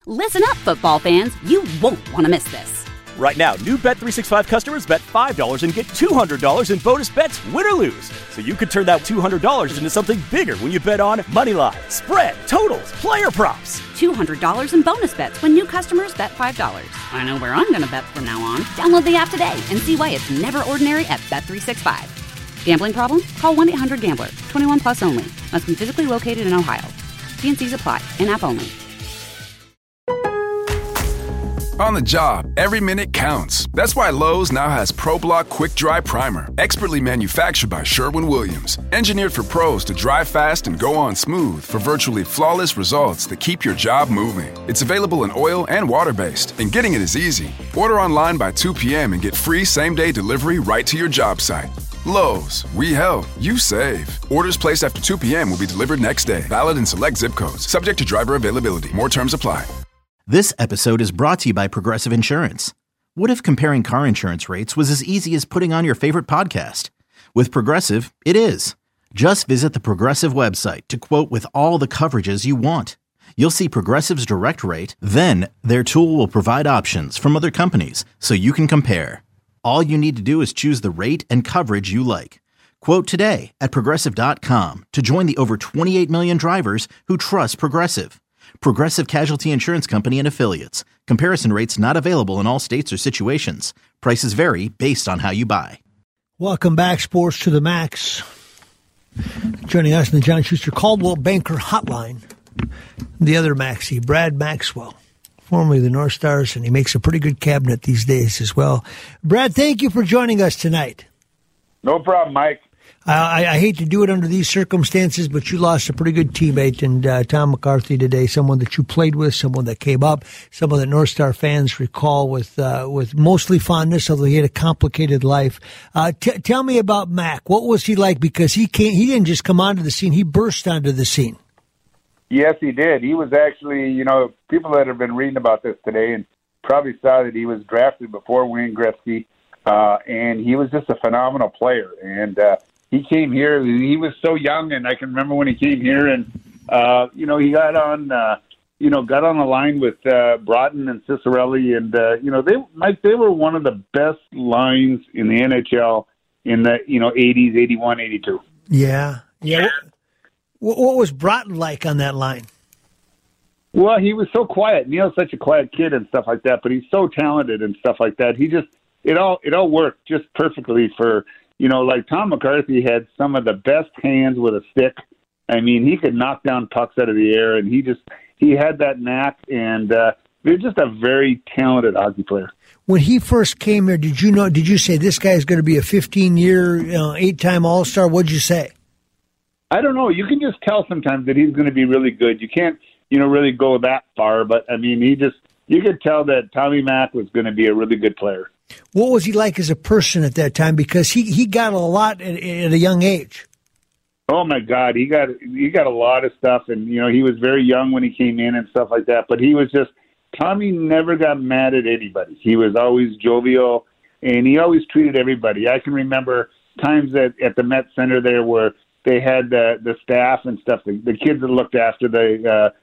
Listen up, football fans. You won't want to miss this. Right now, new Bet365 customers bet $5 and get $200 in bonus bets, win or lose. So you could turn that $200 into something bigger when you bet on moneyline, spread, totals, player props. $200 in bonus bets when new customers bet $5. I know where I'm going to bet from now on. Download the app today and see why it's never ordinary at Bet365. Gambling problem? Call 1-800-GAMBLER. 21 plus only. Must be physically located in Ohio. T&Cs apply. In-app only. On the job, every minute counts. That's why Lowe's now has ProBlock Quick Dry Primer, expertly manufactured by Sherwin-Williams. Engineered for pros to dry fast and go on smooth for virtually flawless results that keep your job moving. It's available in oil and water-based, and getting it is easy. Order online by 2 p.m. and get free same-day delivery right to your job site. Lowe's, we help, you save. Orders placed after 2 p.m. will be delivered next day. Valid in select zip codes. Subject to driver availability. More terms apply. This episode is brought to you by Progressive Insurance. What if comparing car insurance rates was as easy as putting on your favorite podcast? With Progressive, it is. Just visit the Progressive website to quote with all the coverages you want. You'll see Progressive's direct rate, then their tool will provide options from other companies so you can compare. All you need to do is choose the rate and coverage you like. Quote today at Progressive.com to join the over 28 million drivers who trust Progressive. Progressive Casualty Insurance Company and Affiliates. Comparison rates not available in all states or situations. Prices vary based on how you buy. Welcome back, Sports to the Max. Joining us in the John Schuster Caldwell Banker Hotline, the other Maxie, Brad Maxwell, formerly the North Stars, and he makes a pretty good cabinet these days as well. Brad, thank you for joining us tonight. No problem, Mike. I hate to do it under these circumstances, but you lost a pretty good teammate in Tom McCarthy today, someone that you played with, someone that came up, someone that North Star fans recall with mostly fondness, although he had a complicated life. Tell me about Mac. What was he like? Because he didn't just come onto the scene, he burst onto the scene. Yes, he did. He was actually, people that have been reading about this today and probably saw that he was drafted before Wayne Gretzky, and he was just a phenomenal player. And he came here. He was so young, and I can remember when he came here, and he got on the line with Broughton and Ciccarelli, and they were one of the best lines in the NHL in the 80s, 81, 82. Yeah. What was Broughton like on that line? Well, he was so quiet. Neil's such a quiet kid and stuff like that, but he's so talented and stuff like that. He just it all worked just perfectly for. Like Tom McCarthy had some of the best hands with a stick. I mean, he could knock down pucks out of the air, and he had that knack, and he was just a very talented hockey player. When he first came here, did you say this guy is going to be a 15-year, 8-time All-Star? What'd you say? I don't know. You can just tell sometimes that he's going to be really good. You can't, really go that far, but I mean, you could tell that Tommy Mac was going to be a really good player. What was he like as a person at that time? Because he got a lot at a young age. Oh my God, he got a lot of stuff, and he was very young when he came in and stuff like that. But he was Tommy never got mad at anybody. He was always jovial, and he always treated everybody. I can remember times at the Met Center there where they had the staff and stuff, the kids that looked after the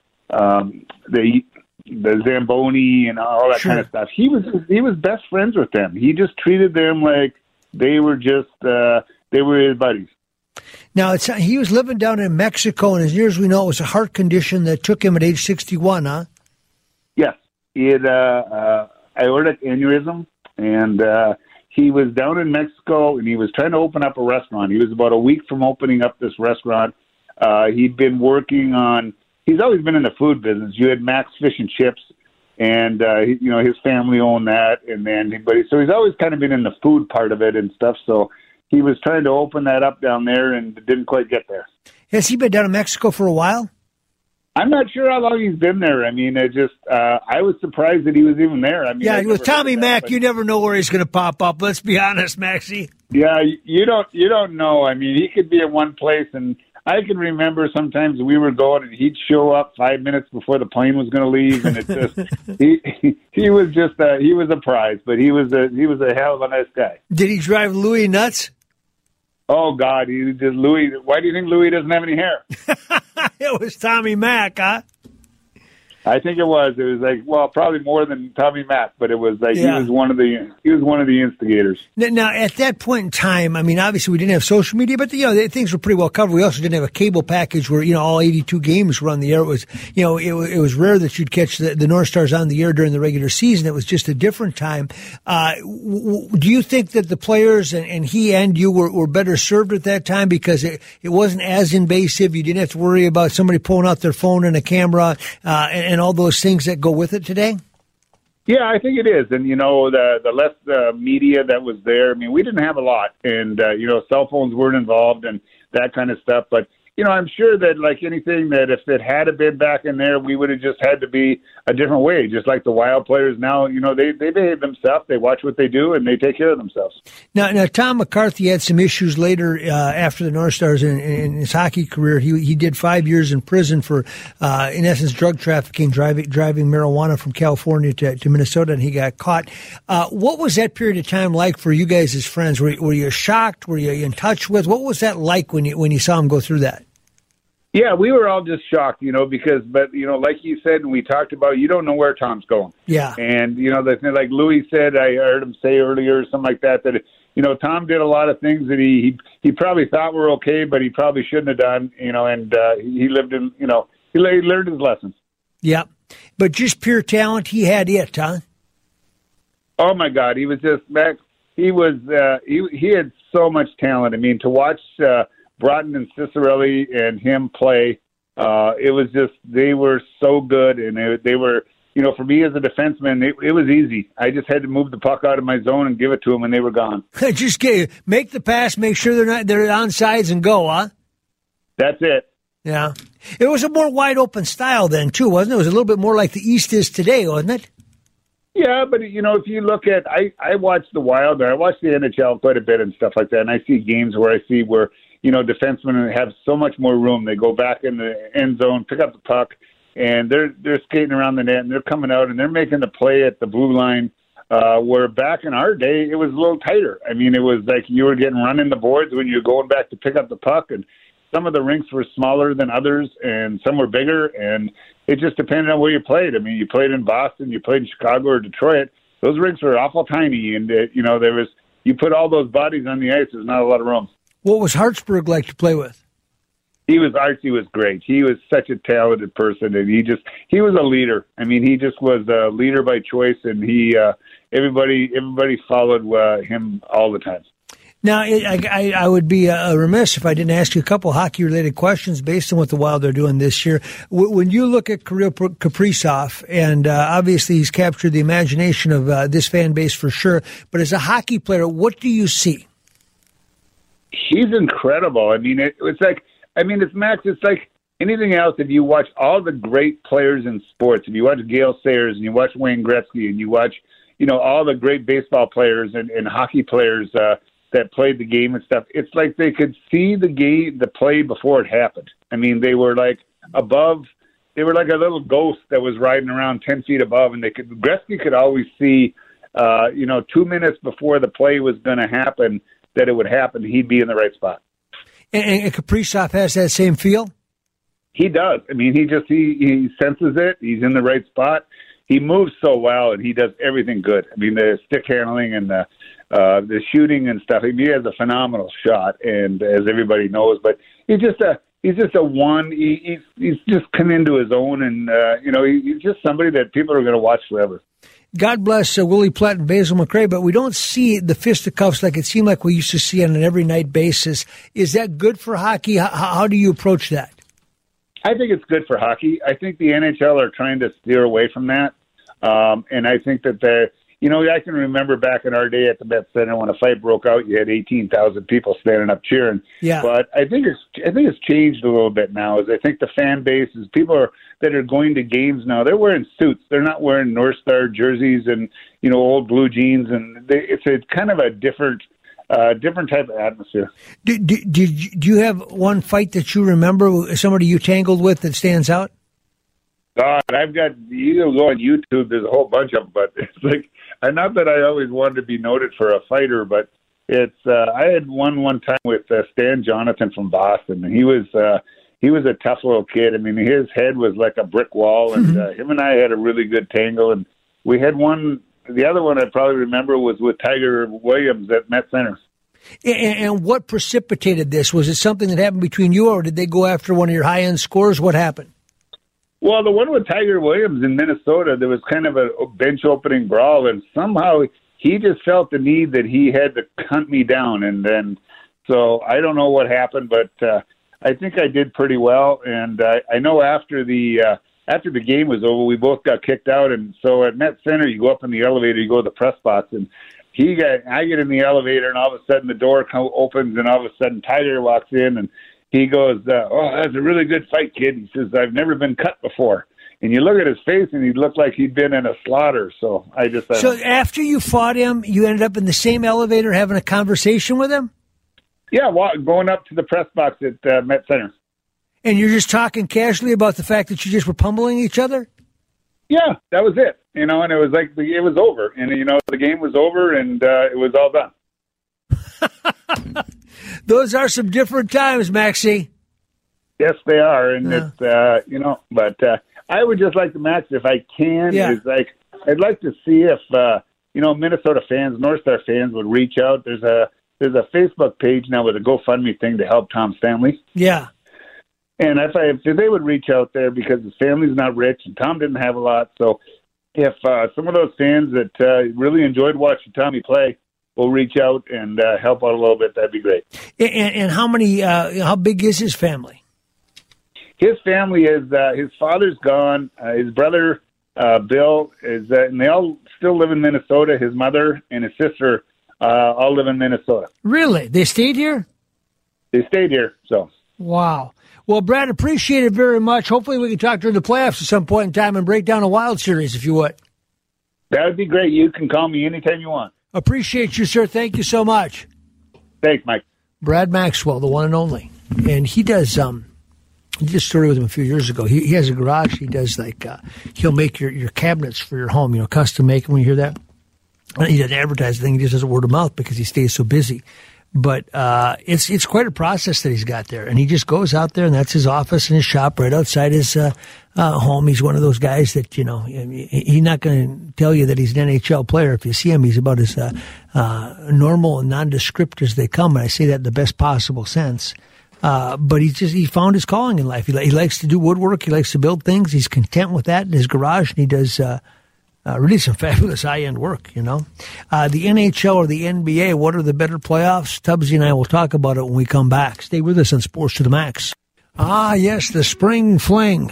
Zamboni and all that kind of stuff. He was best friends with them. He just treated them like they were they were his buddies. Now he was living down in Mexico, and as near as we know, it was a heart condition that took him at age 61. Huh? Yes, he had aortic aneurysm, and he was down in Mexico, and he was trying to open up a restaurant. He was about a week from opening up this restaurant. He'd been working on. He's always been in the food business. You had Max Fish and Chips, and his family owned that, so he's always kind of been in the food part of it and stuff. So he was trying to open that up down there and didn't quite get there. Has he been down in Mexico for a while? I'm not sure how long he's been there. I mean, I was surprised that he was even there. I mean, with Tommy Mac, you never know where he's going to pop up. Let's be honest, Maxie. Yeah, you don't know. I mean, he could be in one place, and I can remember sometimes we were going and he'd show up 5 minutes before the plane was going to leave, and it just he was a prize, but he was a hell of a nice guy. Did he drive Louis nuts? Oh God, Louis. Why do you think Louis doesn't have any hair? It was Tommy Mac, huh? I think it was. It was like, well, probably more than Tommy Mack, but it was like he was one of the instigators. Now, at that point in time, I mean, obviously we didn't have social media, but things were pretty well covered. We also didn't have a cable package where all 82 games were on the air. It was it was rare that you'd catch the North Stars on the air during the regular season. It was just a different time. Do you think that the players and he and you were better served at that time because it wasn't as invasive? You didn't have to worry about somebody pulling out their phone and a camera and all those things that go with it today? Yeah, I think it is. And, the less media that was there, I mean, we didn't have a lot. And, cell phones weren't involved and that kind of stuff. But, I'm sure that like anything that if it had been back in there, we would have just had to be a different way. Just like the Wild players now, they behave themselves. They watch what they do and they take care of themselves. Now Tom McCarthy had some issues later after the North Stars in his hockey career. He did 5 years in prison for, in essence, drug trafficking, driving marijuana from California to Minnesota, and he got caught. What was that period of time like for you guys as friends? Were you shocked? Were you in touch with? What was that like when you saw him go through that? Yeah, we were all just shocked, because, like you said, and we talked about, you don't know where Tom's going. Yeah. And, the thing, like Louis said, I heard him say earlier, something like that, Tom did a lot of things that he probably thought were okay, but he probably shouldn't have done, and he lived in, he learned his lessons. Yeah. But just pure talent, he had it, huh? Oh, my God. He was just, he had so much talent. I mean, to watch, Broughton and Cicerelli and him play, it was just, they were so good, and they were, for me as a defenseman, it was easy. I just had to move the puck out of my zone and give it to them, and they were gone. Just make the pass, make sure they're on sides and go, huh? That's it. Yeah. It was a more wide open style then, too, wasn't it? It was a little bit more like the East is today, wasn't it? Yeah, but, if you look at, I watch the Wild, I watch the NHL quite a bit and stuff like that, and I see games where defensemen have so much more room. They go back in the end zone, pick up the puck, and they're skating around the net, and they're coming out, and they're making the play at the blue line, where back in our day, it was a little tighter. I mean, it was like you were getting run in the boards when you're going back to pick up the puck, and some of the rinks were smaller than others, and some were bigger, and it just depended on where you played. I mean, you played in Boston, you played in Chicago or Detroit. Those rinks were awful tiny, and, you put all those bodies on the ice, there's not a lot of room. What was Hartsburg like to play with? Archie was great. He was such a talented person, and he was a leader. I mean, he just was a leader by choice, and everybody followed him all the time. Now, I would be remiss if I didn't ask you a couple hockey-related questions based on what the Wild are doing this year. When you look at Kirill Kaprizov, and obviously he's captured the imagination of this fan base for sure, but as a hockey player, what do you see? He's incredible. I mean, it's Max. It's like anything else. If you watch all the great players in sports, if you watch Gale Sayers and you watch Wayne Gretzky and you watch, all the great baseball players and hockey players that played the game and stuff, it's like they could see the play before it happened. I mean, they were like above. They were like a little ghost that was riding around 10 feet above, and Gretzky could always see, 2 minutes before the play was going to happen, that it would happen, he'd be in the right spot. And Kaprizov has that same feel? He does. I mean, he senses it. He's in the right spot. He moves so well, and he does everything good. I mean, the stick handling and the shooting and stuff. I mean, he has a phenomenal shot, and as everybody knows, but he's just a one. He's just come into his own, and he's just somebody that people are going to watch forever. God bless Willie Platt and Basil McRae, but we don't see the fisticuffs like it seemed like we used to see on an every-night basis. Is that good for hockey? How do you approach that? I think it's good for hockey. I think the NHL are trying to steer away from that. And I think that I can remember back in our day at the Met Center when a fight broke out, you had 18,000 people standing up cheering. Yeah. But I think it's changed a little bit now. As I think the fan base is that are going to games now, they're wearing suits. They're not wearing North Star jerseys and old blue jeans, and it's a kind of a different type of atmosphere. Do you have one fight that you remember, somebody you tangled with that stands out? God, you can go on YouTube, there's a whole bunch of them, but it's like, not that I always wanted to be noted for a fighter, but I had one time with Stan Jonathan from Boston, and he was he was a tough little kid. I mean, his head was like a brick wall, and him and I had a really good tangle. And we had one. The other one I probably remember was with Tiger Williams at Met Center. And what precipitated this? Was it something that happened between you, or did they go after one of your high-end scores? What happened? Well, the one with Tiger Williams in Minnesota, there was kind of a bench opening brawl, and somehow he just felt the need that he had to hunt me down. And then, so I don't know what happened, but I think I did pretty well. And I know after the game was over, we both got kicked out. And so at Met Center, you go up in the elevator, you go to the press box, and I get in the elevator, and all of a sudden the door opens, and all of a sudden Tiger walks in, and he goes, "Oh, that's a really good fight, kid." He says, "I've never been cut before." And you look at his face, and he looked like he'd been in a slaughter. So So after you fought him, you ended up in the same elevator having a conversation with him? Yeah, going up to the press box at Met Center. And you're just talking casually about the fact that you just were pummeling each other? Yeah, that was it. And it was like it was over. And, the game was over, and it was all done. Those are some different times, Maxie. Yes, they are. And it's, but I would just like to, Max, if I can, is like, I'd like to see if, Minnesota fans, North Star fans would reach out. There's a Facebook page now with a GoFundMe thing to help Tom's family. Yeah. And if they would reach out there, because his family's not rich and Tom didn't have a lot. So if some of those fans that really enjoyed watching Tommy play will reach out and help out a little bit, that'd be great. And how big is his family? His family is, his father's gone. His brother, Bill, is, and they all still live in Minnesota. His mother and his sister all live in Minnesota. Really? They stayed here? They stayed here, so. Wow. Well, Brad, appreciate it very much. Hopefully we can talk during the playoffs at some point in time and break down a Wild Series, if you would. That would be great. You can call me anytime you want. Appreciate you, sir. Thank you so much. Thanks, Mike. Brad Maxwell, the one and only. And he does, I just started with him a few years ago. He has a garage. He does he'll make your cabinets for your home, custom make them when you hear that. And he doesn't advertise the thing. He just does it word of mouth because he stays so busy. But it's quite a process that he's got there. And he just goes out there, and that's his office and his shop right outside his home. He's one of those guys that, he's not going to tell you that he's an NHL player. If you see him, he's about as normal and nondescript as they come. And I say that in the best possible sense. But he found his calling in life. He likes to do woodwork. He likes to build things. He's content with that in his garage, and he does really some fabulous high-end work, The NHL or the NBA, what are the better playoffs? Tubbsy and I will talk about it when we come back. Stay with us on Sports to the Max. Ah, yes, the spring fling.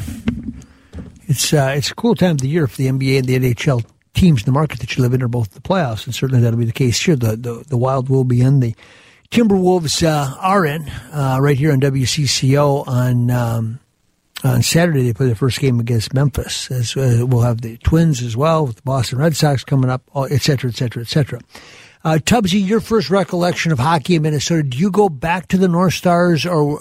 It's a cool time of the year for the NBA and the NHL teams in the market that you live in are both the playoffs, and certainly that'll be the case here. The Wild will be in. The Timberwolves are in right here on WCCO on Saturday. They play their first game against Memphis. We'll have the Twins as well, with the Boston Red Sox coming up, et cetera, et cetera, et cetera. Tubbsy, your first recollection of hockey in Minnesota, do you go back to the North Stars, or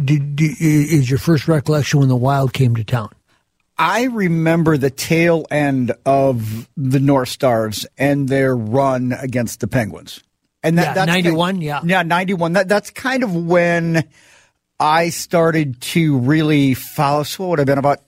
is your first recollection when the Wild came to town? I remember the tail end of the North Stars and their run against the Penguins. And that's 91, Yeah, 91. That's kind of when I started to really follow. So what would have been about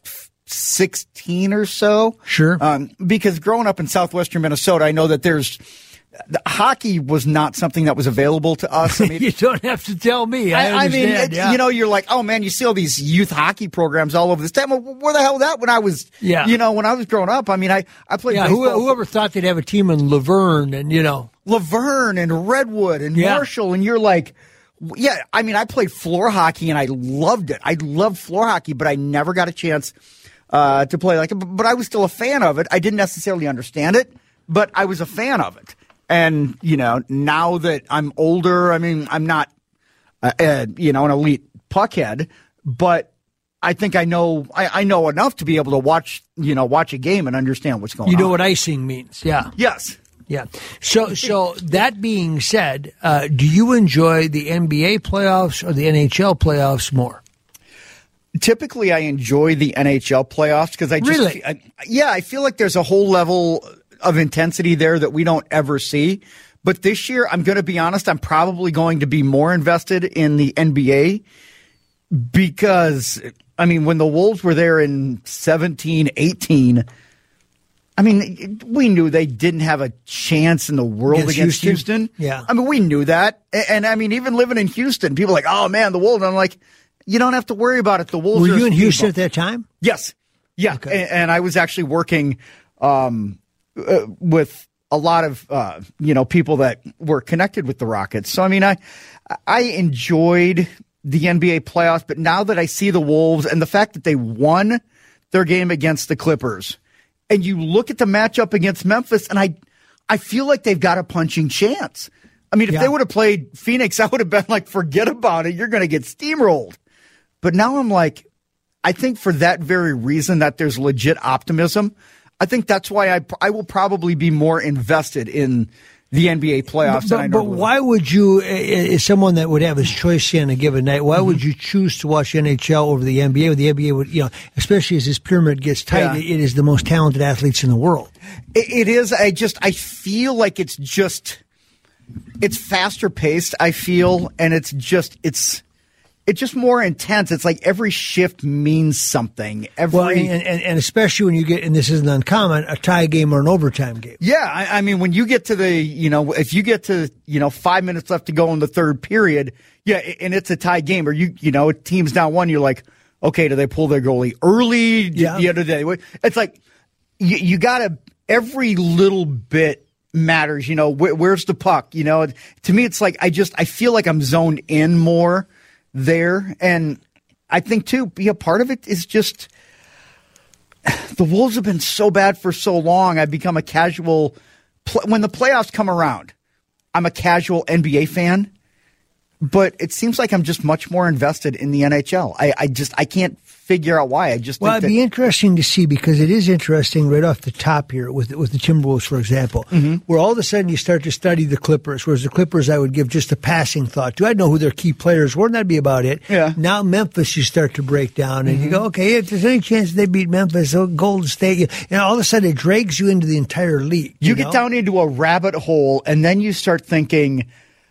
16 or so. Sure. Because growing up in southwestern Minnesota, I know that hockey was not something that was available to us. I mean, you don't have to tell me. I understand. You're like, oh man, you see all these youth hockey programs all over this time. Where the hell was that when I was, when I was growing up? I mean, I played baseball. Whoever thought they'd have a team in Laverne and, Laverne and Redwood and Marshall, and you're like, I mean, I played floor hockey and I loved it. I loved floor hockey, but I never got a chance to play like it. But I was still a fan of it. I didn't necessarily understand it, but I was a fan of it. And, now that I'm older, I mean, I'm not, an elite puckhead, but I think I know enough to be able to watch a game and understand what's going on. You know what icing means, yeah. Yes. Yeah. So that being said, do you enjoy the NBA playoffs or the NHL playoffs more? Typically, I enjoy the NHL playoffs because I feel like there's a whole level of intensity there that we don't ever see. But this year, I'm going to be honest, I'm probably going to be more invested in the NBA because, I mean, when the Wolves were there in 17, 18, I mean, we knew they didn't have a chance in the world against Houston. Yeah. I mean, we knew that. And I mean, even living in Houston, people are like, oh, man, the Wolves. I'm like, you don't have to worry about it. The Wolves Were are you in Houston at that time? Yes. Yeah. Okay. And I was actually working with a lot of, people that were connected with the Rockets. So, I mean, I enjoyed the NBA playoffs, but now that I see the Wolves and the fact that they won their game against the Clippers, and you look at the matchup against Memphis, and I feel like they've got a punching chance. I mean, if they would have played Phoenix, I would have been like, forget about it. You're going to get steamrolled. But now I'm like, I think for that very reason that there's legit optimism, I think that's why I will probably be more invested in the NBA playoffs than I normally would. But why would you, as someone that would have his choice in a given night, why would you choose to watch NHL over the NBA? The NBA would, especially as this pyramid gets tight, it is the most talented athletes in the world. It is. I feel like it's faster paced, I feel, and it's just more intense. It's like every shift means something. And especially when you get, and this isn't uncommon, a tie game or an overtime game. Yeah, I mean, when you get to if you get to 5 minutes left to go in the third period, and it's a tie game, or a team's down one, you're like, okay, do they pull their goalie early? Yeah. The other day, it's like you gotta, every little bit matters. Where's the puck? To me, it's like I feel like I'm zoned in more there. And I think, too, part of it is just the Wolves have been so bad for so long. I've become a casual when the playoffs come around, I'm a casual NBA fan, but it seems like I'm just much more invested in the NHL. I can't figure out why. It'd be interesting to see, because it is interesting right off the top here with the Timberwolves, for example, where all of a sudden you start to study the Clippers, whereas the Clippers I would give just a passing thought to. I know who their key players were, and that'd be about it. Yeah. Now Memphis you start to break down, and you go, okay, if there's any chance they beat Memphis, Golden State, all of a sudden it drags you into the entire league. You get down into a rabbit hole, and then you start thinking,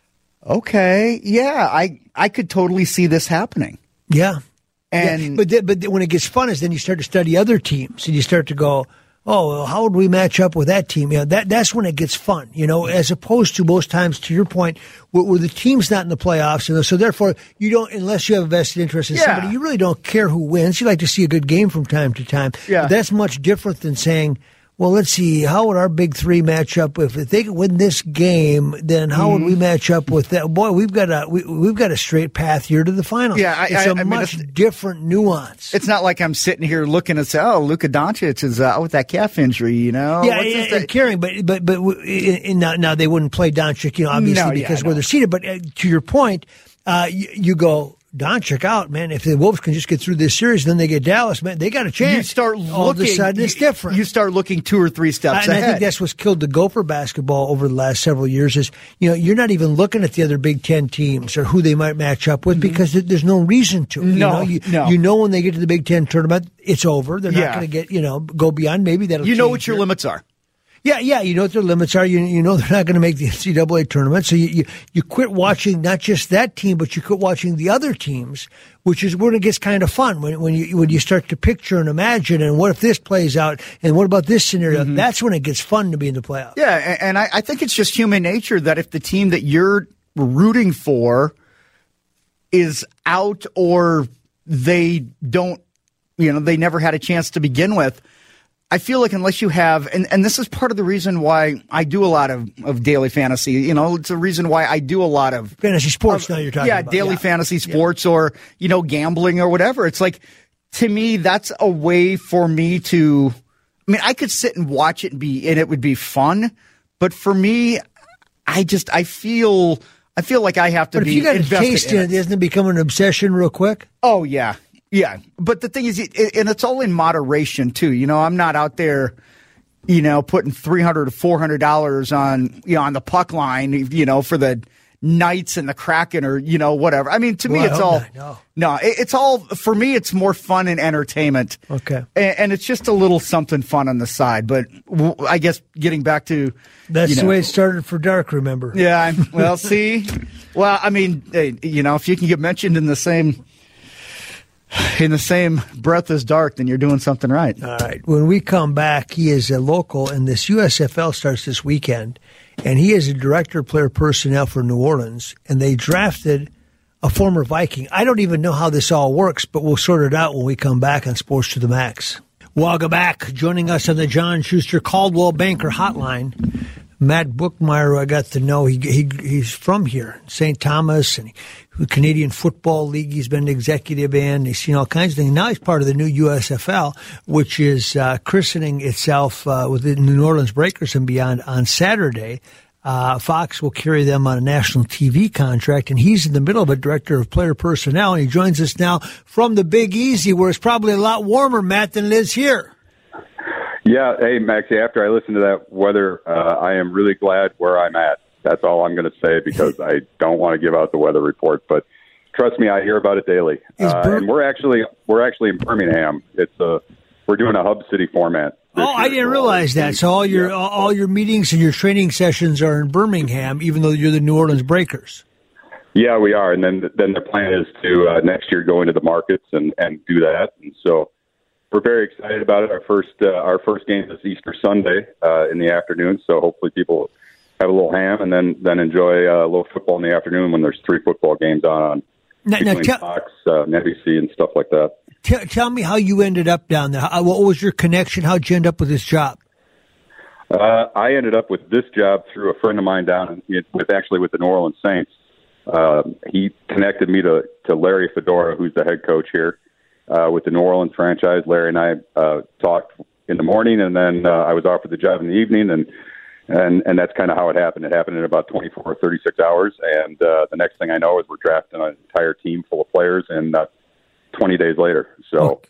okay, yeah, I could totally see this happening. Yeah. And but when it gets fun is then you start to study other teams, and you start to go, oh, well, how would we match up with that team? That's when it gets fun, as opposed to most times, to your point, where the team's not in the playoffs, so therefore you don't, unless you have a vested interest in somebody, you really don't care who wins. You like to see a good game from time to time. Yeah. But that's much different than saying, well, let's see, how would our big three match up? If they could win this game, then how would we match up with that? Boy, we've got a straight path here to the finals. Yeah, it's a much different nuance. It's not like I'm sitting here looking and say, "Oh, Luka Doncic is out with that calf injury," Yeah, and caring, but now they wouldn't play Doncic, obviously because where they're seated. But to your point, you go, Doncic out, man. If the Wolves can just get through this series, then they get Dallas, man. They got a chance. You start looking. All of a sudden, it's different. You start looking 2 or 3 steps ahead. And I think that's what's killed the Gopher basketball over the last several years is, you're not even looking at the other Big Ten teams or who they might match up with because there's no reason to. No. When they get to the Big Ten tournament, it's over. They're not going to get, go beyond. Maybe that'll change. What your limits are. Yeah, you know what their limits are. You know they're not going to make the NCAA tournament, so you quit watching not just that team, but you quit watching the other teams, which is when it gets kind of fun when you start to picture and imagine, and what if this plays out, and what about this scenario? That's when it gets fun to be in the playoffs. Yeah, and I think it's just human nature that if the team that you're rooting for is out or they don't, they never had a chance to begin with, I feel like unless you have, and this is part of the reason why I do a lot of daily fantasy. It's a reason why I do a lot of fantasy sports. Now you're talking about daily fantasy sports or gambling or whatever. It's like, to me, that's a way for me to. I mean, I could sit and watch it and it would be fun, but for me, I feel like I have to. But if you got a taste in it, doesn't it become an obsession real quick? Oh yeah. Yeah, but the thing is, and it's all in moderation too. I'm not out there, putting $300 to $400 on the puck line, for the Knights and the Kraken or whatever. I mean, to me, it's all it's all for me. It's more fun and entertainment. Okay, and it's just a little something fun on the side. But I guess getting back to that's the way it started for Dark. Remember? Yeah. Well, see, I mean, if you can get mentioned in the same in the same breath as dark, then you're doing something right. All right. When we come back, he is a local, and this USFL starts this weekend, and he is a director of player personnel for New Orleans, and they drafted a former Viking. I don't even know how this all works, but we'll sort it out when we come back on Sports to the Max. Welcome back. Joining us on the John Schuster Caldwell Banker Hotline, Matt Bookmeyer, who I got to know. He's from here, St. Thomas, and the Canadian Football League. He's been executive in. He's seen all kinds of things. Now he's part of the new USFL, which is christening itself with the New Orleans Breakers and beyond on Saturday. Fox will carry them on a national TV contract, and he's in the middle of a director of player personnel, and he joins us now from the Big Easy, where it's probably a lot warmer, Matt, than it is here. Yeah, hey, Maxie, after I listened to that weather, I am really glad where I'm at. That's all I'm going to say, because I don't want to give out the weather report. But trust me, I hear about it daily. And we're actually in Birmingham. We're doing a hub city format. I didn't realize that. So all your meetings and your training sessions are in Birmingham, even though you're the New Orleans Breakers. Yeah, we are. And then the plan is to next year go into the markets and do that. And so we're very excited about it. Our first game is Easter Sunday in the afternoon, so hopefully people have a little ham and then enjoy a little football in the afternoon when there's 3 football games on between Fox, NBC, and stuff like that. Tell me how you ended up down there. What was your connection? How'd you end up with this job? I ended up with this job through a friend of mine down with the New Orleans Saints. He connected me to Larry Fedora, who's the head coach here. With the New Orleans franchise. Larry and I talked in the morning, and then I was offered the job in the evening, and that's kind of how it happened. It happened in about 24 or 36 hours, and the next thing I know is we're drafting an entire team full of players, and 20 days later. So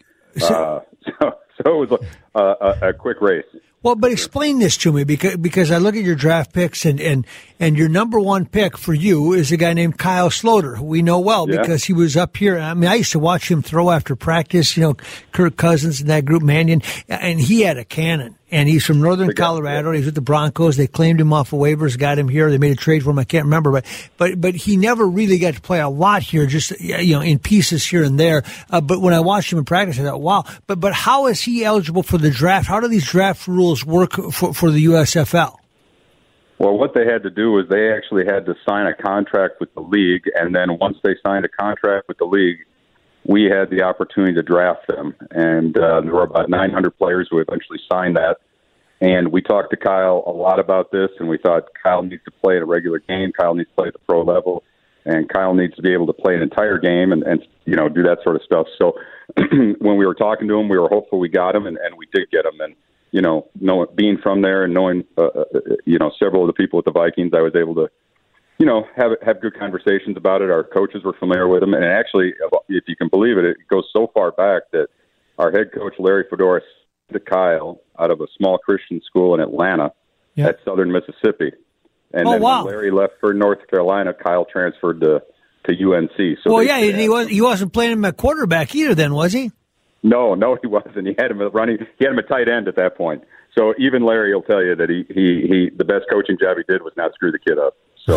it was a quick race. Well, but explain this to me, because I look at your draft picks, and your number one pick for you is a guy named Kyle Sloter, who we know well because he was up here. I mean, I used to watch him throw after practice, Kirk Cousins and that group, Mannion, and he had a cannon. And he's from Northern Colorado. He's with the Broncos. They claimed him off of waivers, got him here. They made a trade for him. I can't remember, but he never really got to play a lot here, just in pieces here and there. But when I watched him in practice, I thought, wow. But how is he eligible for the draft? How do these draft rules work for the USFL? Well, what they had to do was they actually had to sign a contract with the league, and then once they signed a contract with the league, we had the opportunity to draft them, and there were about 900 players who eventually signed that. And we talked to Kyle a lot about this, and we thought Kyle needs to play in a regular game, Kyle needs to play at the pro level, and Kyle needs to be able to play an entire game and do that sort of stuff. So when we were talking to him, we were hopeful we got him, and we did get him. And being from there and knowing several of the people at the Vikings, I was able to have good conversations about it. Our coaches were familiar with him. And actually, if you can believe it, it goes so far back that our head coach, Larry Fedora, to Kyle out of a small Christian school in Atlanta at Southern Mississippi. And then when Larry left for North Carolina, Kyle transferred to UNC. So he wasn't playing him at quarterback either then, was he? No, he wasn't. He had him at tight end at that point. So even Larry will tell you that he the best coaching job he did was not screw the kid up.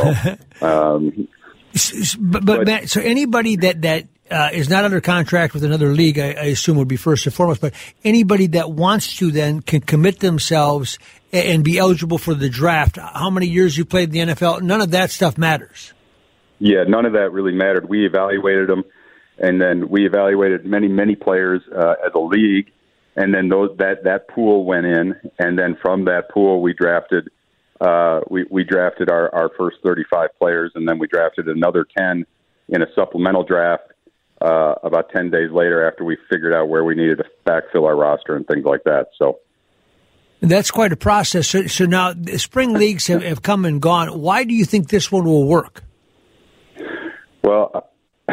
So, but Matt, so anybody that is not under contract with another league, I assume would be first and foremost. But anybody that wants to then can commit themselves and be eligible for the draft. How many years you played in the NFL? None of that stuff matters. Yeah, none of that really mattered. We evaluated them, and then we evaluated many players as a league, and then that pool went in, and then from that pool we drafted. We drafted our first 35 players, and then we drafted another 10 in a supplemental draft about 10 days later after we figured out where we needed to backfill our roster and things like that. So that's quite a process. So now the spring leagues have come and gone. Why do you think this one will work? Well,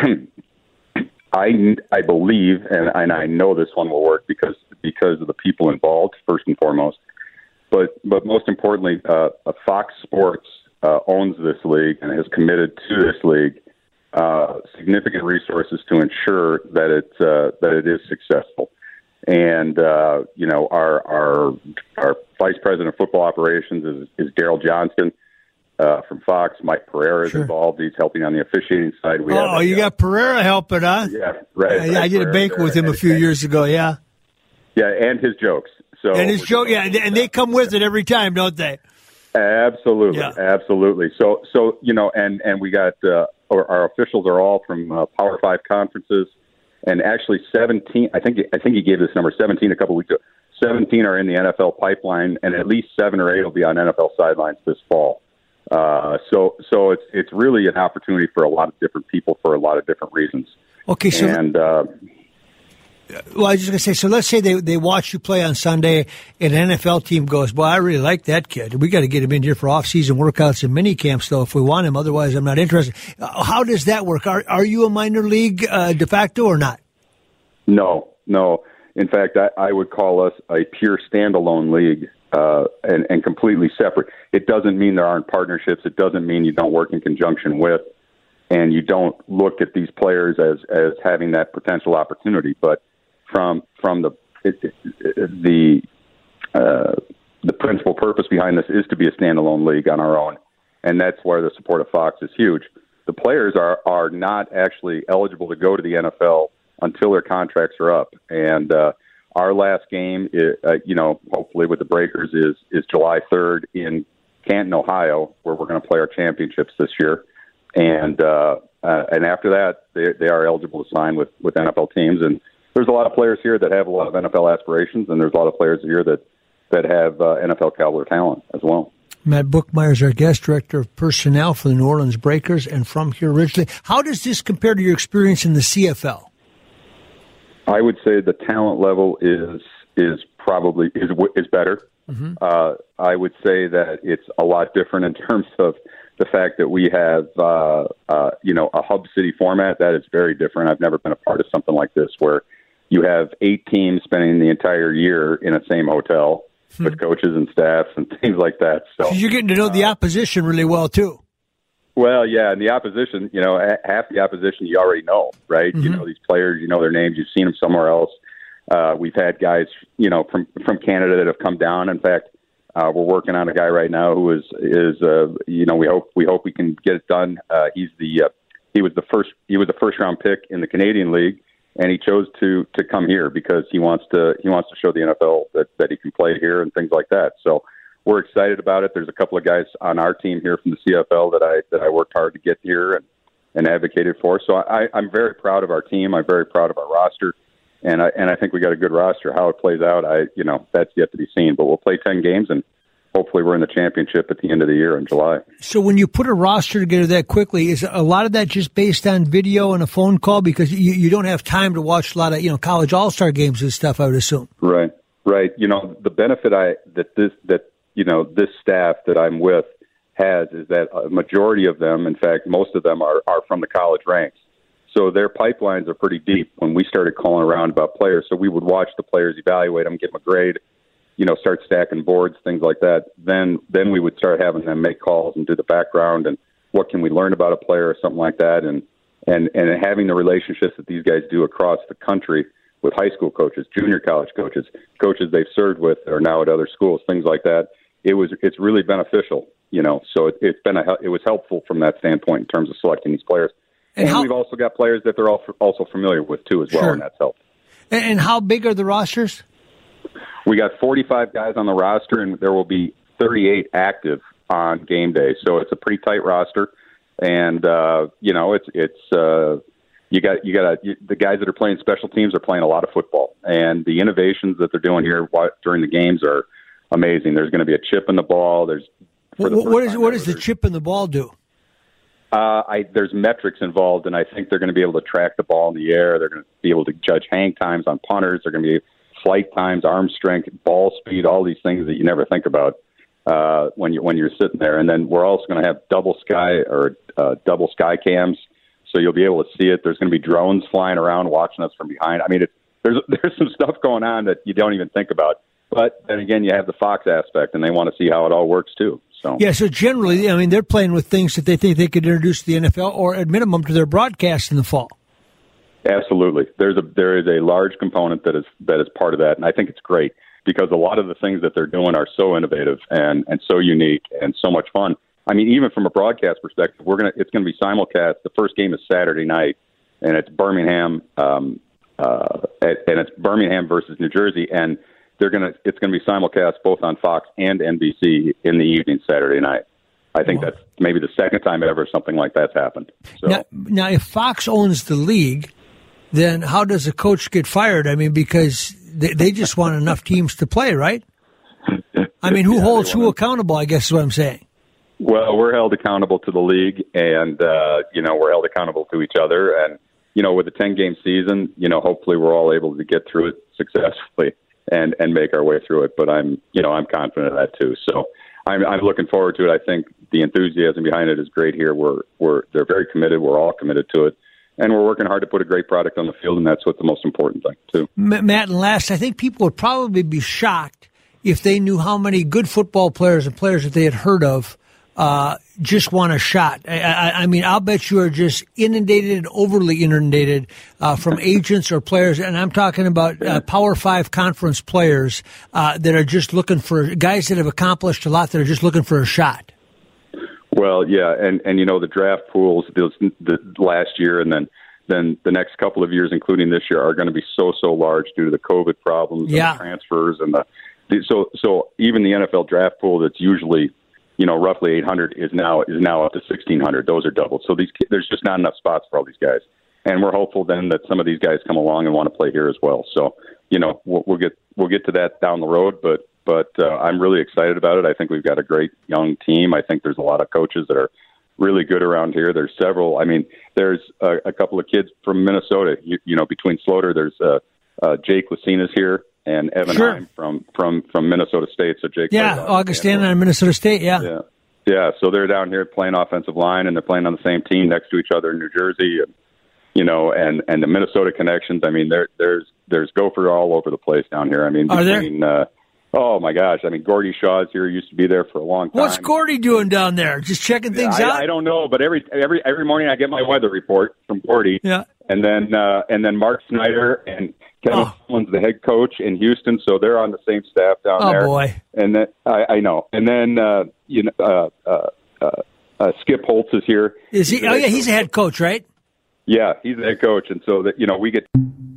I believe, and I know this one will work because of the people involved, first and foremost. But most importantly, Fox Sports owns this league and has committed to this league significant resources to ensure that it is successful. And our vice president of football operations is Daryl Johnston. from Fox. Mike Pereira is involved. He's helping on the officiating side. You got Pereira helping, huh? Yeah, right. I did a banquet with him a few years ago, yeah. Yeah, and his jokes. And and they come with it every time, don't they? Absolutely, yeah. Absolutely. So and we got our officials are all from Power 5 conferences, and actually 17. I think he gave this number 17 a couple weeks ago. 17 are in the NFL pipeline, and at least 7 or 8 will be on NFL sidelines this fall. So it's really an opportunity for a lot of different people for a lot of different reasons. Okay, so well, I was just going to say, so let's say they watch you play on Sunday, and an NFL team goes, "Well, I really like that kid. We got to get him in here for off-season workouts and mini camps, though, if we want him. Otherwise, I'm not interested." How does that work? Are you a minor league de facto or not? No. In fact, I would call us a pure standalone league and completely separate. It doesn't mean there aren't partnerships. It doesn't mean you don't work in conjunction with, and you don't look at these players as having that potential opportunity. But from the principal purpose behind this is to be a standalone league on our own, and that's where the support of Fox is huge. The players are not actually eligible to go to the NFL until their contracts are up, and our last game, hopefully with the Breakers, is July 3rd in Canton, Ohio, where we're going to play our championships this year, and after that, they are eligible to sign with NFL teams. And there's a lot of players here that have a lot of NFL aspirations, and there's a lot of players here that have NFL caliber talent as well. Matt Bookmeyer is our guest, director of personnel for the New Orleans Breakers, and from here originally. How does this compare to your experience in the CFL? I would say the talent level is probably better. Mm-hmm. I would say that it's a lot different in terms of the fact that we have a hub city format. That is very different. I've never been a part of something like this where you have 8 teams spending the entire year in a same hotel with coaches and staffs and things like that. So you're getting to know the opposition really well too. Well, yeah, and the opposition, half the opposition you already know, right? Mm-hmm. You know these players, you know their names, you've seen them somewhere else. We've had guys, from Canada that have come down. In fact, we're working on a guy right now who is we hope we can get it done. He was the first round pick in the Canadian League, and he chose to come here because he wants to show the NFL that he can play here and things like that. So we're excited about it. There's a couple of guys on our team here from the CFL that I worked hard to get here and advocated for. So I'm very proud of our team. I'm very proud of our roster, and I think we got a good roster. How it plays out, that's yet to be seen. But we'll play 10 games, and hopefully we're in the championship at the end of the year in July. So when you put a roster together that quickly, is a lot of that just based on video and a phone call because you don't have time to watch a lot of college all-star games and stuff, I would assume. Right. The benefit this staff that I'm with has is that a majority of them, in fact, most of them are from the college ranks. So their pipelines are pretty deep when we started calling around about players. So we would watch the players, evaluate them, give them a grade, start stacking boards, things like that. Then we would start having them make calls and do the background and what can we learn about a player or something like that. And having the relationships that these guys do across the country with high school coaches, junior college coaches they've served with are now at other schools, things like that. It's really beneficial, so it was helpful from that standpoint in terms of selecting these players. And we've also got players that they're also familiar with too as well, sure. And that's helped. And how big are the rosters? We got 45 guys on the roster, and there will be 38 active on game day. So it's a pretty tight roster, and the guys that are playing special teams are playing a lot of football, and the innovations that they're doing here during the games are amazing. There's going to be a chip in the ball. What does the chip in the ball do? There's metrics involved, and I think they're going to be able to track the ball in the air. They're going to be able to judge hang times on punters. They're going to be flight times, arm strength, ball speed, all these things that you never think about when you're sitting there. And then we're also going to have double sky cams, so you'll be able to see it. There's going to be drones flying around watching us from behind. I mean, there's some stuff going on that you don't even think about. But then again, you have the Fox aspect, and they want to see how it all works too. So generally, they're playing with things that they think they could introduce to the NFL or at minimum to their broadcast in the fall. Absolutely, there is a large component that is part of that, and I think it's great because a lot of the things that they're doing are so innovative and so unique and so much fun. I mean, even from a broadcast perspective, it's going to be simulcast. The first game is Saturday night, and it's Birmingham, and it's Birmingham versus New Jersey, and it's going to be simulcast both on Fox and NBC in the evening Saturday night. I think that's maybe the second time ever something like that's happened. So now, if Fox owns the league, then how does a coach get fired? I mean, because they just want enough teams to play, right? I mean, who holds who accountable, I guess is what I'm saying. Well, we're held accountable to the league, and, we're held accountable to each other. And, with a 10-game season, hopefully we're all able to get through it successfully and make our way through it. But I'm confident of that too. So I'm looking forward to it. I think the enthusiasm behind it is great here. They're very committed. We're all committed to it. And we're working hard to put a great product on the field, and that's what's the most important thing, too. Matt, and last, I think people would probably be shocked if they knew how many good football players and players that they had heard of just want a shot. I mean, I'll bet you are just inundated, overly inundated from agents or players, and I'm talking about Power 5 conference players that are just looking for guys that have accomplished a lot that are just looking for a shot. Well, yeah, and the draft pools the last year and then the next couple of years, including this year, are going to be so large due to the COVID problems and the transfers and so even the NFL draft pool that's usually roughly 800 is now up to 1,600. Those are doubled. So there's just not enough spots for all these guys, and we're hopeful then that some of these guys come along and want to play here as well. So we'll get to that down the road, but I'm really excited about it. I think we've got a great young team. I think there's a lot of coaches that are really good around here. There's several. I mean, there's a couple of kids from Minnesota. Between Sloter, there's Jake Lucina's here and Evan Heim from Minnesota State. So Jake, Augustana on Minnesota State. Yeah. So they're down here playing offensive line, and they're playing on the same team next to each other in New Jersey, and the Minnesota connections. I mean, there's Gopher all over the place down here. I mean, oh my gosh! I mean, Gordy Shaw's here. Used to be there for a long time. What's Gordy doing down there? Just checking things out. I don't know, but every morning I get my weather report from Gordy. Yeah. And then Mark Snyder and Kevin Mullins, the head coach in Houston, so they're on the same staff down there. Oh boy! And then I know. And then Skip Holtz is here. Is he? Oh yeah, he's a head coach, right? Yeah, he's the head coach, and so that we get.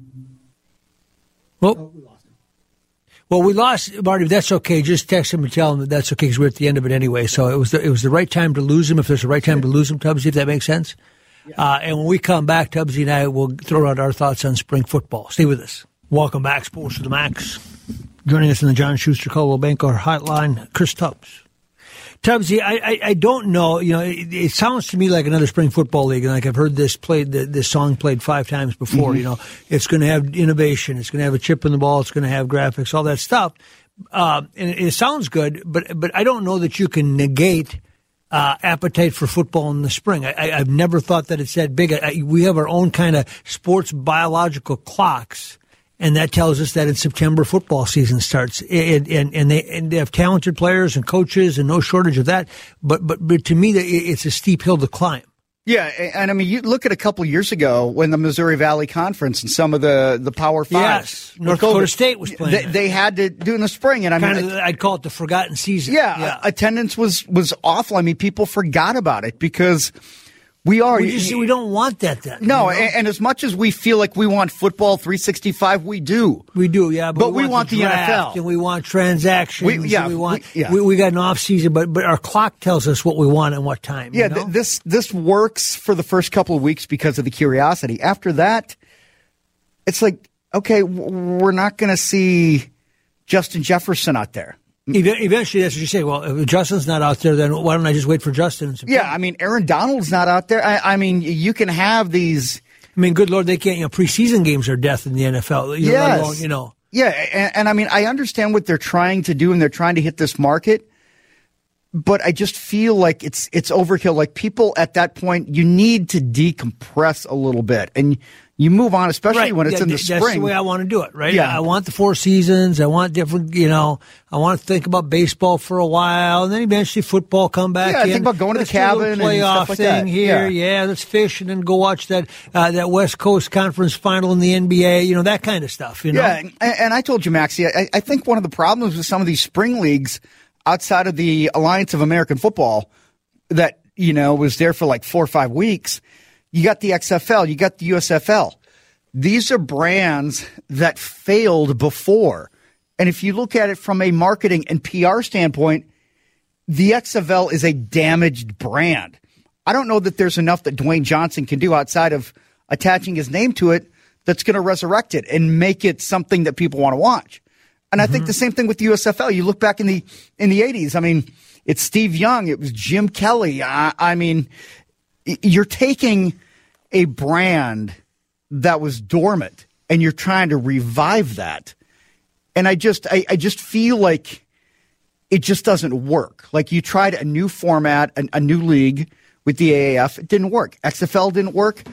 Well, we lost Marty. That's okay. Just text him and tell him that that's okay because we're at the end of it anyway. So it was the right time to lose him. If there's a right time to lose him, Tubbsy, if that makes sense. Yeah. And when we come back, Tubbsy and I will throw out our thoughts on spring football. Stay with us. Welcome back, Sports to the Max. Joining us in the John Schuster Coldwell Banker Hotline, Chris Tubbs. Tubbsy, I don't know. It sounds to me like another spring football league. Like I've heard this song played 5 times before. Mm-hmm. It's going to have innovation. It's going to have a chip in the ball. It's going to have graphics, all that stuff. And it sounds good, but I don't know that you can negate appetite for football in the spring. I've never thought that it's that big. We have our own kind of sports biological clocks. And that tells us that in September football season starts, and they have talented players and coaches, and no shortage of that. But to me, it's a steep hill to climb. Yeah, and I mean, you look at a couple of years ago when the Missouri Valley Conference and some of the Power Five. Yes, North Dakota State was playing. They had to do in the spring, and I'd call it the forgotten season. Yeah, attendance was awful. I mean, people forgot about it because. We don't want that then. No, and as much as we feel like we want football 365, we do. We do, yeah. But we want the NFL. And we want transactions. We got an off season, but our clock tells us what we want and what time. Yeah, this works for the first couple of weeks because of the curiosity. After that, it's like, okay, we're not going to see Justin Jefferson out there. Eventually, that's what you say. Well, if Justin's not out there, then why don't I just wait for Justin? Yeah, I mean, Aaron Donald's not out there. I mean, you can have these. I mean, good Lord, they can't. Preseason games are death in the NFL. Yes. Yeah, and I mean, I understand what they're trying to do, and they're trying to hit this market. But I just feel like it's overkill. Like people at that point, you need to decompress a little bit, and you move on, especially when it's in the spring. That's the way I want to do it, right? Yeah. I want the 4 seasons. I want different, I want to think about baseball for a while, and then eventually football come back in. Yeah, think about going to the cabin and playoff stuff like thing that. Here. Yeah, let's fish and then go watch that West Coast Conference final in the NBA, that kind of stuff, Yeah, and I told you, Maxie, I think one of the problems with some of these spring leagues outside of the Alliance of American Football, that, was there for like 4 or 5 weeks. You got the XFL, you got the USFL. These are brands that failed before. And if you look at it from a marketing and PR standpoint, the XFL is a damaged brand. I don't know that there's enough that Dwayne Johnson can do outside of attaching his name to it that's going to resurrect it and make it something that people want to watch. And I think the same thing with the USFL. You look back in the 80s. I mean, it's Steve Young. It was Jim Kelly. I mean, you're taking a brand that was dormant and you're trying to revive that. And I just feel like it just doesn't work. Like you tried a new format, a new league with the AAF. It didn't work. XFL didn't work.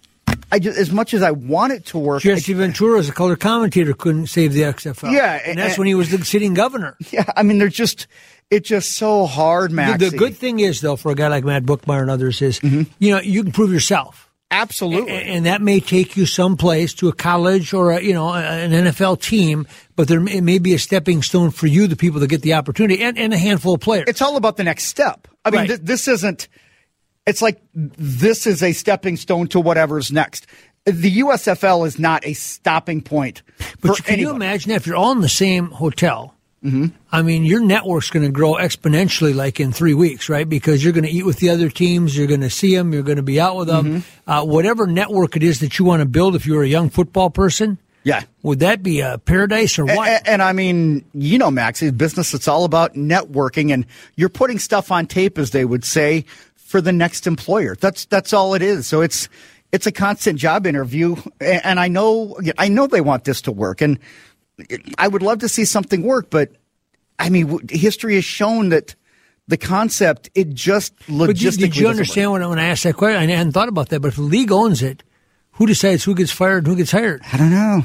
As much as I want it to work. Jesse Ventura, as a color commentator, couldn't save the XFL. Yeah. And that's when he was the sitting governor. Yeah, I mean, it's just so hard, Maxie. The good thing is, though, for a guy like Matt Bookmeyer and others is, you can prove yourself. Absolutely. And that may take you someplace to a college or, an NFL team, but it may be a stepping stone for you, the people that get the opportunity, and a handful of players. It's all about the next step. I mean, this isn't... It's like this is a stepping stone to whatever's next. The USFL is not a stopping point But for can anyone. you imagine if you're all in the same hotel? I mean, your network's going to grow exponentially like in 3 weeks, right? Because you're going to eat with the other teams. You're going to see them. You're going to be out with them. Whatever network it is that you want to build if you're a young football person. Yeah. Would that be a paradise or what? And I mean, Maxie, business, it's all about networking, and you're putting stuff on tape, as they would say, for the next employer. That's all it is. So it's a constant job interview, and I know they want this to work, and I would love to see something work, but I mean, history has shown that the concept, it just logistically did you understand when I asked that question? I hadn't thought about that, but if the league owns it, who decides who gets fired and who gets hired? I don't know. You know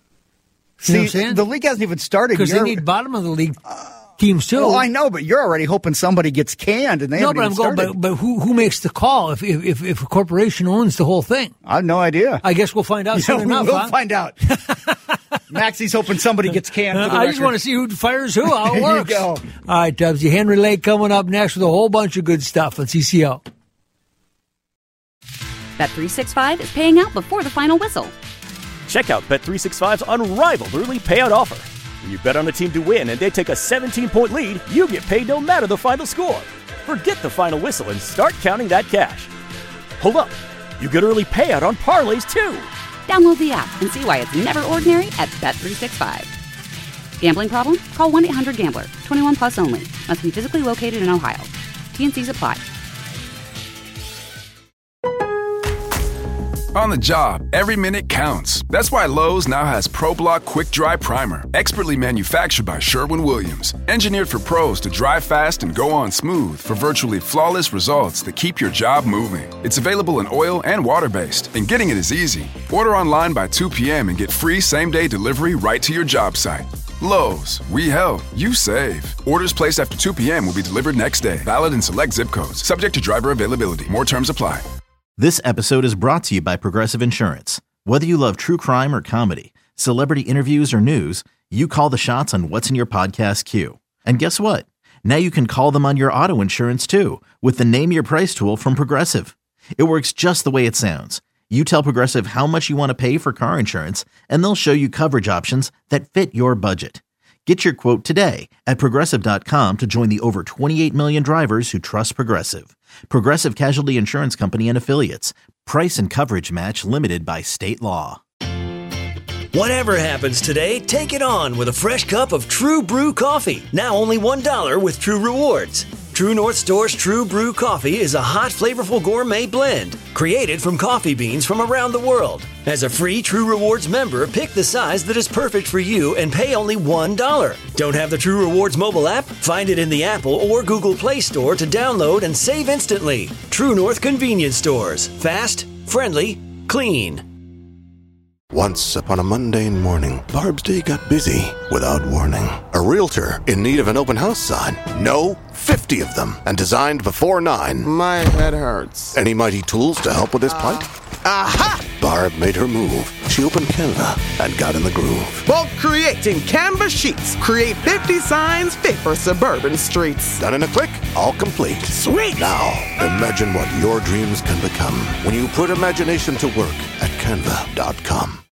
what I'm See, saying? the league hasn't even started. Because they need bottom of the league teams too. Well, I know, but you're already hoping somebody gets canned, and they haven't even started. But who makes the call if a corporation owns the whole thing? I have no idea. I guess we'll find out soon enough. We'll find out. Maxie's hoping somebody gets canned. I just want to see who fires who, how it works. There you go. All right, Dubsy. Henry Lake coming up next with a whole bunch of good stuff on CCO. Bet365 is paying out before the final whistle. Check out Bet365's unrivaled early payout offer. When you bet on a team to win and they take a 17-point lead, you get paid no matter the final score. Forget the final whistle and start counting that cash. Hold up. You get early payout on parlays, too. Download the app and see why it's never ordinary at Bet365. Gambling problem? Call 1-800-GAMBLER. 21 plus only. Must be physically located in Ohio. T&Cs apply. On the job, every minute counts. That's why Lowe's now has ProBlock Quick Dry Primer, expertly manufactured by Sherwin-Williams. Engineered for pros to dry fast and go on smooth for virtually flawless results that keep your job moving. It's available in oil and water-based, and getting it is easy. Order online by 2 p.m. and get free same-day delivery right to your job site. Lowe's, we help, you save. Orders placed after 2 p.m. will be delivered next day. Valid in select zip codes. Subject to driver availability. More terms apply. This episode is brought to you by Progressive Insurance. Whether you love true crime or comedy, celebrity interviews or news, you call the shots on what's in your podcast queue. And guess what? Now you can call them on your auto insurance too with the Name Your Price tool from Progressive. It works just the way it sounds. You tell Progressive how much you want to pay for car insurance, and they'll show you coverage options that fit your budget. Get your quote today at Progressive.com to join the over 28 million drivers who trust Progressive. Progressive Casualty Insurance Company and Affiliates. Price and coverage match limited by state law. Whatever happens today, take it on with a fresh cup of True Brew coffee. Now only $1 with True Rewards. True North Store's True Brew coffee is a hot, flavorful gourmet blend created from coffee beans from around the world. As a free True Rewards member, pick the size that is perfect for you and pay only $1. Don't have the True Rewards mobile app? Find it in the Apple or Google Play Store to download and save instantly. True North Convenience Stores. Fast, friendly, clean. Once upon a mundane morning, Barb's day got busy without warning. A realtor in need of an open house sign. No, 50 of them, and designed before 9. My head hurts. Any mighty tools to help with this plight? Aha! Barb made her move. She opened Canva and got in the groove. Bulk create in Canva sheets. Create 50 signs fit for suburban streets. Done in a click, all complete. Sweet! Now, imagine what your dreams can become when you put imagination to work at Canva.com.